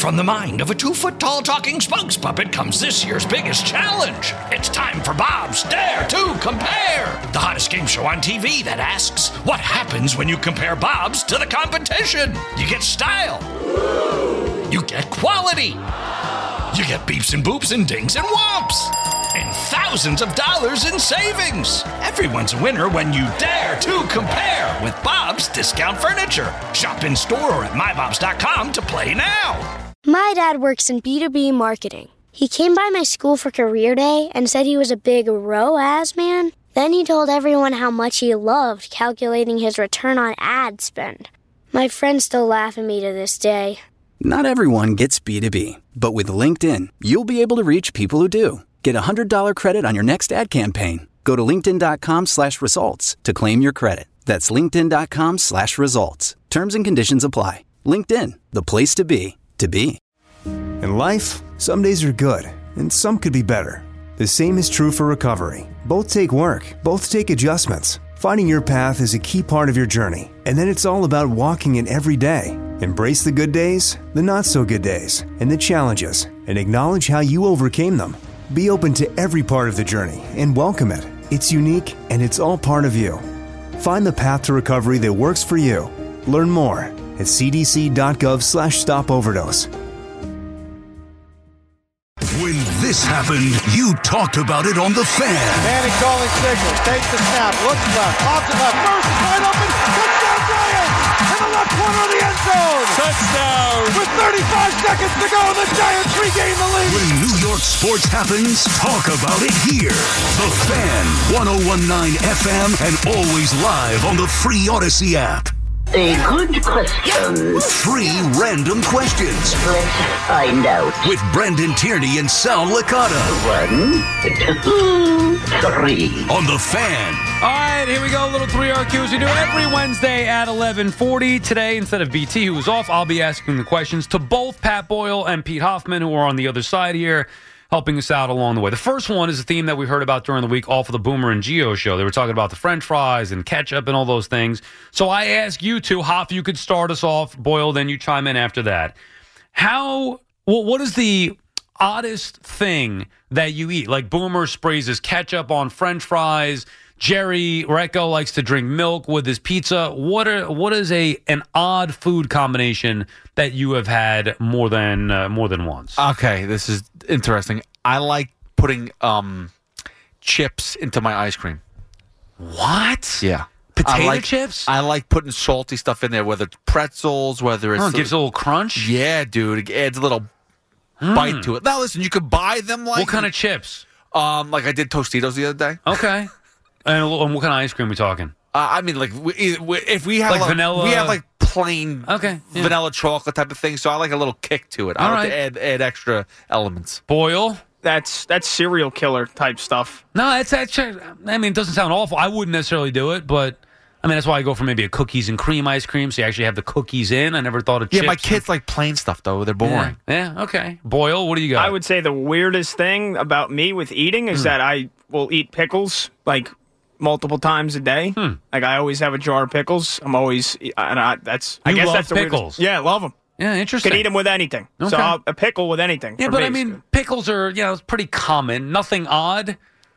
From the mind of a 2-foot-tall talking spokes puppet comes this year's biggest challenge. It's time for Bob's Dare to Compare, the hottest game show on TV that asks, what happens when you compare Bob's to the competition? You get style. You get quality. You get beeps and boops and dings and whomps. And thousands of dollars in savings. Everyone's a winner when you dare to compare with Bob's Discount Furniture. Shop in store or at mybobs.com to play now. My dad works in B2B marketing. He came by my school for career day and said he was a big ROAS man. Then he told everyone how much he loved calculating his return on ad spend. My friends still laugh at me to this day. Not everyone gets B2B, but with LinkedIn, you'll be able to reach people who do. Get a $100 credit on your next ad campaign. Go to linkedin.com/results to claim your credit. That's linkedin.com/results. Terms and conditions apply. LinkedIn, the place to be, to be. In life, some days are good, and some could be better. The same is true for recovery. Both take work, both take adjustments. Finding your path is a key part of your journey, and then it's all about walking it every day. Embrace the good days, the not-so-good days, and the challenges, and acknowledge how you overcame them. Be open to every part of the journey and welcome it. It's unique, and it's all part of you. Find the path to recovery that works for you. Learn more at cdc.gov/stopoverdose. When this happened, you talked about it on The Fan. Manning calling signal, takes the snap, looks left, pops it left, first, wide open, touchdown Giants! In the left corner of the end zone! Touchdown! With 35 seconds to go, the Giants regain the lead! When New York sports happens, talk about it here. The Fan, 101.9 FM, and always live on the free Odyssey app. A good question. Free random questions. Let's find out. With Brendan Tierney and Sal Licata. 1, 2, 3. On The Fan. All right, here we go. A little 3RQs we do every Wednesday at 11:40. Today, instead of BT, who was off, I'll be asking the questions to both Pat Boyle and Pete Hoffman, who are on the other side here, helping us out along the way. The first one is a theme that we heard about during the week off of the Boomer and Gio show. They were talking about the French fries and ketchup and all those things. So I ask you two, Hoff, you could start us off. Boyle, then you chime in after that. What is the oddest thing that you eat? Like Boomer sprays his ketchup on French fries. Jerry Recco likes to drink milk with his pizza. What is an odd food combination that you have had more than once? Okay, this is interesting. I like putting chips into my ice cream. What? Yeah. Potato chips? I like putting salty stuff in there, whether it's pretzels, whether it's... it gives a little crunch? Yeah, dude. It adds a little bite to it. Now, listen, you could buy them like... What kind of chips? Like I did Tostitos the other day. Okay. And what kind of ice cream are we talking? I mean, like, if we have... Like vanilla? We have, like, plain vanilla chocolate type of thing, so I like a little kick to it. I like to add extra elements. Boyle? That's serial killer type stuff. No, it doesn't sound awful. I wouldn't necessarily do it, but... I mean, that's why I go for maybe a cookies and cream ice cream, so you actually have the cookies in. I never thought of chips. Yeah, my kids like plain stuff, though. They're boring. Yeah, okay. Boyle, what do you got? I would say the weirdest thing about me with eating is that I will eat pickles, like, multiple times a day. Like, I always have a jar of pickles. I'm always... I guess that's the pickles? Weirdest. Yeah, I love them. Yeah, interesting. Can eat them with anything. Okay. So a pickle with anything. Yeah, but I mean, pickles are, it's pretty common. Nothing odd.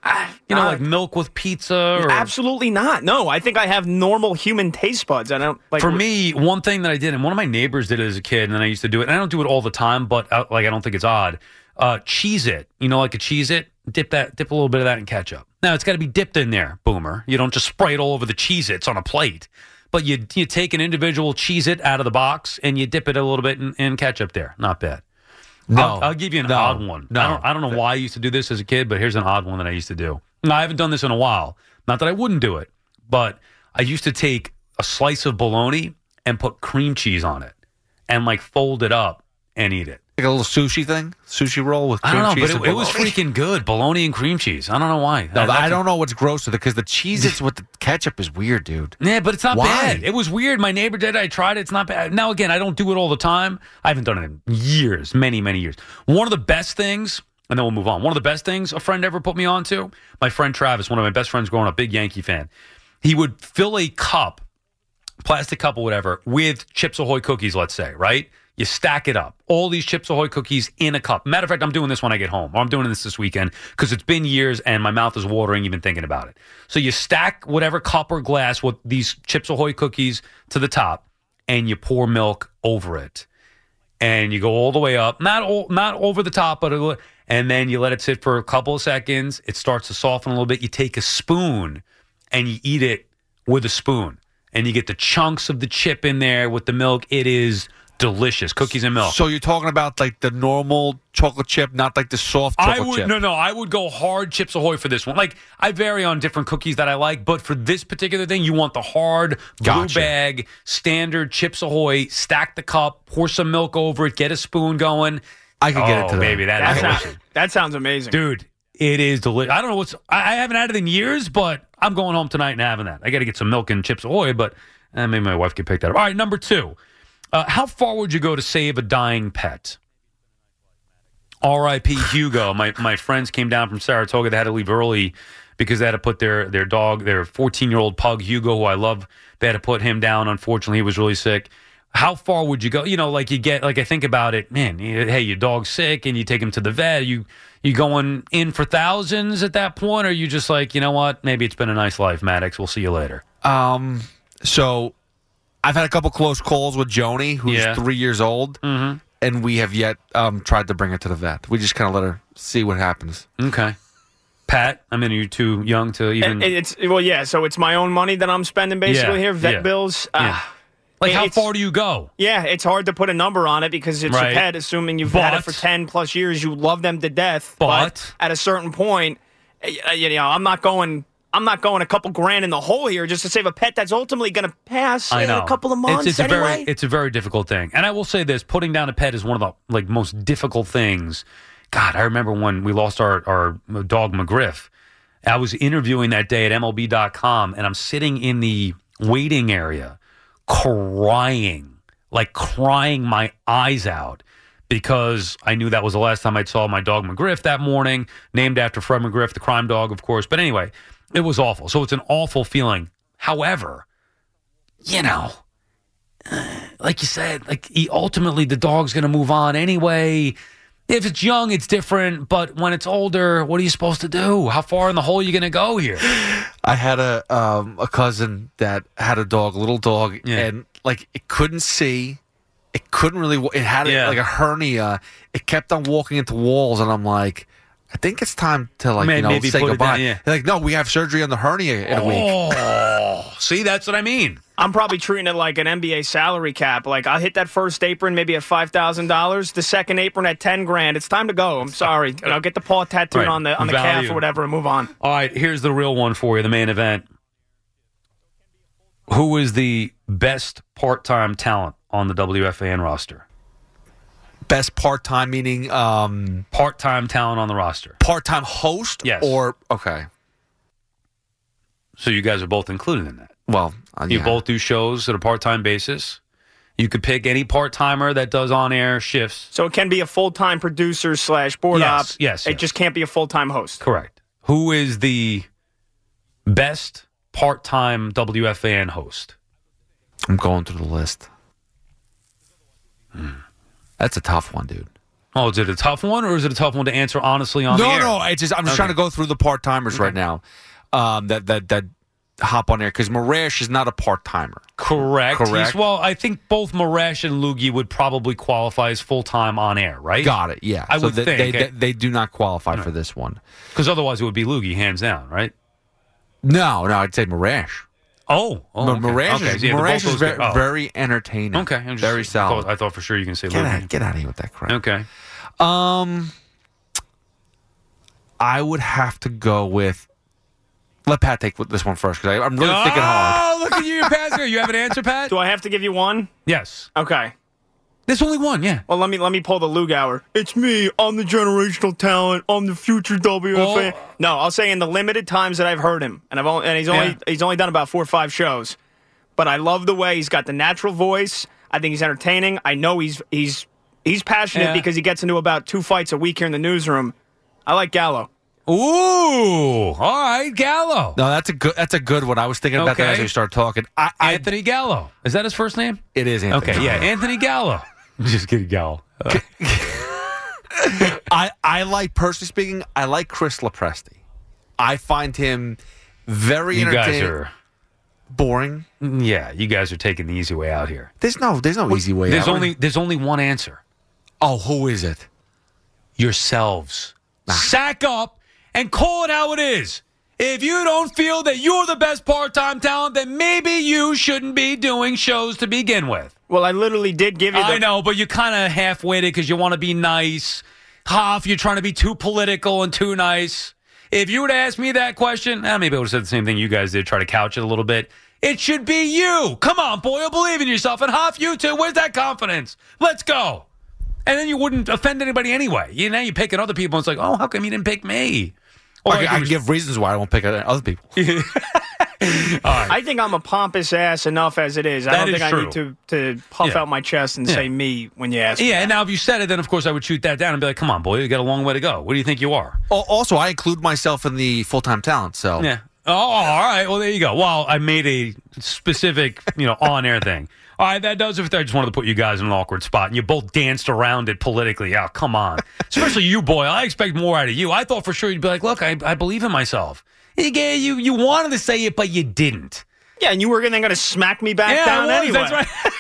Like milk with pizza? Or... Absolutely not. No, I think I have normal human taste buds. I don't like. For me, one thing that I did, and one of my neighbors did it as a kid, and then I used to do it, and I don't do it all the time, but I don't think it's odd. Cheez-It. Like a Cheez-It, dip a little bit of that in ketchup. Now, it's got to be dipped in there, Boomer. You don't just spray it all over the Cheez-Its on a plate. But you take an individual Cheez-It out of the box, and you dip it a little bit in ketchup there. Not bad. No, I'll give you an odd one. No. I don't know why I used to do this as a kid, but here's an odd one that I used to do. Now, I haven't done this in a while. Not that I wouldn't do it, but I used to take a slice of bologna and put cream cheese on it and fold it up and eat it. Like a little sushi thing? Sushi roll with cream cheese? I don't know, but it was freaking good. Bologna and cream cheese. I don't know why. No, I don't know what's grosser because the Cheez-Its with the ketchup is weird, dude. Yeah, but it's not Why? bad. It was weird. My neighbor did it. I tried it. It's not bad. Now, again, I don't do it all the time. I haven't done it in years, many, many years. One of the best things, and then we'll move on. One of the best things a friend ever put me on to, my friend Travis, one of my best friends growing up, big Yankee fan. He would fill a cup, plastic cup or whatever, with Chips Ahoy cookies, let's say, right? You stack it up. All these Chips Ahoy cookies in a cup. Matter of fact, I'm doing this when I get home. Or I'm doing this weekend because it's been years and my mouth is watering even thinking about it. So you stack whatever cup or glass with these Chips Ahoy cookies to the top and you pour milk over it. And you go all the way up. Not over the top, but and then you let it sit for a couple of seconds. It starts to soften a little bit. You take a spoon and you eat it with a spoon. And you get the chunks of the chip in there with the milk. It is delicious. Cookies and milk. So you're talking about like the normal chocolate chip, not like the soft chocolate chip? No. I would go hard Chips Ahoy for this one. Like, I vary on different cookies that I like, but for this particular thing, you want the hard blue bag, standard Chips Ahoy, stack the cup, pour some milk over it, get a spoon going. I could get it today. Baby, that sounds amazing. Dude, it is delicious. I don't know I haven't had it in years, but I'm going home tonight and having that. I got to get some milk and Chips Ahoy, but maybe my wife can pick that up. All right, number 2. How far would you go to save a dying pet? R.I.P. Hugo. My friends came down from Saratoga. They had to leave early because they had to put their dog, their 14-year-old pug, Hugo, who I love, they had to put him down. Unfortunately, he was really sick. How far would you go? You know, like I think about it, man, hey, your dog's sick and you take him to the vet. You going in for thousands at that point? Or are you just like, you know what? Maybe it's been a nice life, Maddox. We'll see you later. So I've had a couple close calls with Joni, who's 3 years old, and we have yet tried to bring her to the vet. We just kind of let her see what happens. Okay. Pat, I mean, are you too young to even... So it's my own money that I'm spending basically here, vet bills. Like, how far do you go? Yeah, it's hard to put a number on it because it's your pet, assuming you've had it for 10 plus years. You love them to death. But at a certain point, I'm not going a couple grand in the hole here just to save a pet that's ultimately going to pass in a couple of months anyway. It's a very difficult thing. And I will say this, putting down a pet is one of the most difficult things. God, I remember when we lost our dog McGriff. I was interviewing that day at MLB.com, and I'm sitting in the waiting area crying my eyes out because I knew that was the last time I saw my dog McGriff that morning, named after Fred McGriff, the crime dog, of course. But anyway, it was awful. So it's an awful feeling. However, like you said, ultimately the dog's going to move on anyway. If it's young, it's different. But when it's older, what are you supposed to do? How far in the hole are you going to go here? I had a cousin that had a dog, a little dog, and it couldn't see. It couldn't really. It had like a hernia. It kept on walking into walls, and I'm like, I think it's time to maybe say goodbye. They're like, no, we have surgery on the hernia in a week. Oh, see, that's what I mean. I'm probably treating it like an NBA salary cap. Like, I'll hit that first apron maybe at $5,000, the second apron at $10,000. It's time to go. I'm sorry. I'll get the paw tattooed on the calf or whatever and move on. All right, here's the real one for you, the main event. Who is the best part-time talent on the WFAN roster? Best part-time meaning part-time talent on the roster. Part-time host? Yes. Okay. So you guys are both included in that. Well, you both do shows at a part-time basis. You could pick any part-timer that does on-air shifts. So it can be a full-time producer / board op. Yes. It just can't be a full-time host. Correct. Who is the best part-time WFAN host? I'm going through the list. That's a tough one, dude. Oh, is it a tough one, or is it a tough one to answer honestly on the air? No. I'm just trying to go through the part-timers right now. That hop on air because Marash is not a part-timer. Correct. I think both Marash and Loogie would probably qualify as full-time on air, right? Got it, yeah. I would think. They do not qualify for this one. Because otherwise it would be Loogie, hands down, right? No, I'd say Marash. Oh, okay. Marash is very entertaining. Okay. Very solid. I thought for sure you can say Loogie. Get out of here with that crap. Okay. I would have to go with... Let Pat take this one first because I'm really thinking hard. Oh, look at you, Pat. You have an answer, Pat? Do I have to give you one? Yes. Okay. There's only one, yeah. Well, let me pull the Lugauer. It's me. I'm the generational talent. I'm the future WFA. No, I'll say in the limited times that I've heard him, and he's only done about 4 or 5 shows, but I love the way he's got the natural voice. I think he's entertaining. I know he's passionate because he gets into about 2 fights a week here in the newsroom. I like Gallo. Ooh, all right, Gallo. No, that's a good one. I was thinking about that as we started talking. Anthony Gallo. Is that his first name? It is Anthony. Okay, yeah, Anthony Gallo. Just kidding, go. I like, personally speaking, I like Chris Lopresti. I find him very entertaining. You guys are boring. Yeah, you guys are taking the easy way out here. There's no easy way out. There's only one answer. Oh, who is it? Yourselves. Sack up and call it how it is. If you don't feel that you're the best part-time talent, then maybe you shouldn't be doing shows to begin with. Well, I literally did give you I know, but you kind of half-witted because you want to be nice. Hoff, you're trying to be too political and too nice. If you were to ask me that question, maybe I would have said the same thing you guys did, try to couch it a little bit. It should be you. Come on, Boyle, believe in yourself. And Hoff, you too. Where's that confidence? Let's go. And then you wouldn't offend anybody anyway. Now you pick at other people, and it's like, oh, how come you didn't pick me? Or I can give reasons why I won't pick other people. I think I'm a pompous ass enough as it is. I don't think I need to puff out my chest and say me when you ask me. Yeah, and now if you said it, then of course I would shoot that down and be like, come on, boy, you got a long way to go. What do you think you are? Also, I include myself in the full-time talent, so. Yeah. Oh, all right. Well, there you go. Well, I made a specific, on-air thing. All right, that does it for that. I just wanted to put you guys in an awkward spot, and you both danced around it politically. Oh, come on. Especially you, boy. I expect more out of you. I thought for sure you'd be like, look, I believe in myself. You wanted to say it, but you didn't. Yeah, and you were going to smack me back down anyway. That's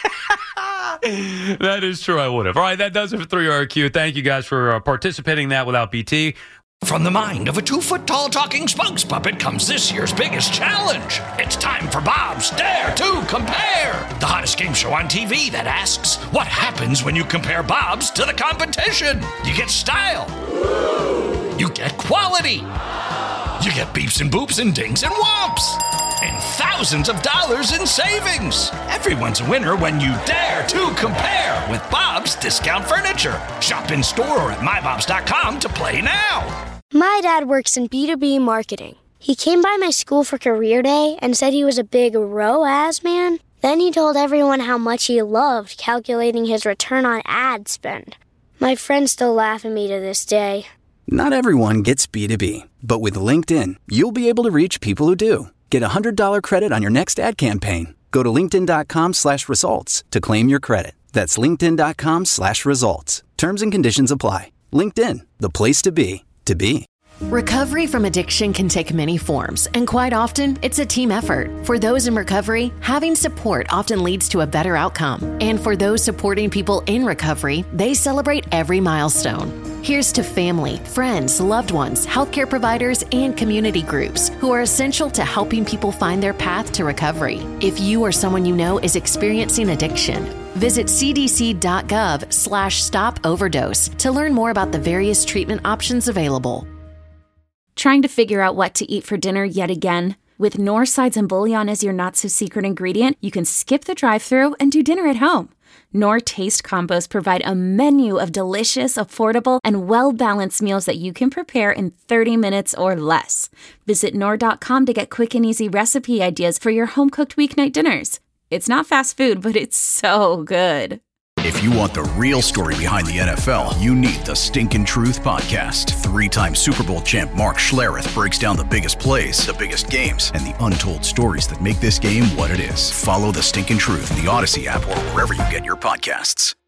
right. That is true. I would have. All right, that does it for 3RQ. Thank you guys for participating in that without BT. From the mind of a 2-foot-tall talking spokes puppet comes this year's biggest challenge. It's time for Bob's Dare to Compare, the hottest game show on TV that asks, what happens when you compare Bob's to the competition? You get style. You get quality. You get beeps and boops and dings and whomps. And thousands of dollars in savings. Everyone's a winner when you dare to compare with Bob's Discount Furniture. Shop in store or at mybobs.com to play now. My dad works in B2B marketing. He came by my school for career day and said he was a big ROAS man. Then he told everyone how much he loved calculating his return on ad spend. My friends still laugh at me to this day. Not everyone gets B2B, but with LinkedIn, you'll be able to reach people who do. Get a $100 credit on your next ad campaign. Go to linkedin.com/results to claim your credit. That's linkedin.com/results. Terms and conditions apply. LinkedIn, the place to be, to be. Recovery from addiction can take many forms, and quite often, it's a team effort. For those in recovery, having support often leads to a better outcome. And for those supporting people in recovery, they celebrate every milestone. Here's to family, friends, loved ones, healthcare providers, and community groups who are essential to helping people find their path to recovery. If you or someone you know is experiencing addiction, visit cdc.gov/stop-overdose to learn more about the various treatment options available. Trying to figure out what to eat for dinner yet again? With Knorr sides and bouillon as your not-so-secret ingredient, you can skip the drive-thru and do dinner at home. Knorr Taste Combos provide a menu of delicious, affordable, and well-balanced meals that you can prepare in 30 minutes or less. Visit Knorr.com to get quick and easy recipe ideas for your home-cooked weeknight dinners. It's not fast food, but it's so good. If you want the real story behind the NFL, you need the Stinkin' Truth Podcast. 3-time Super Bowl champ Mark Schlereth breaks down the biggest plays, the biggest games, and the untold stories that make this game what it is. Follow the Stinkin' Truth, the Odyssey app, or wherever you get your podcasts.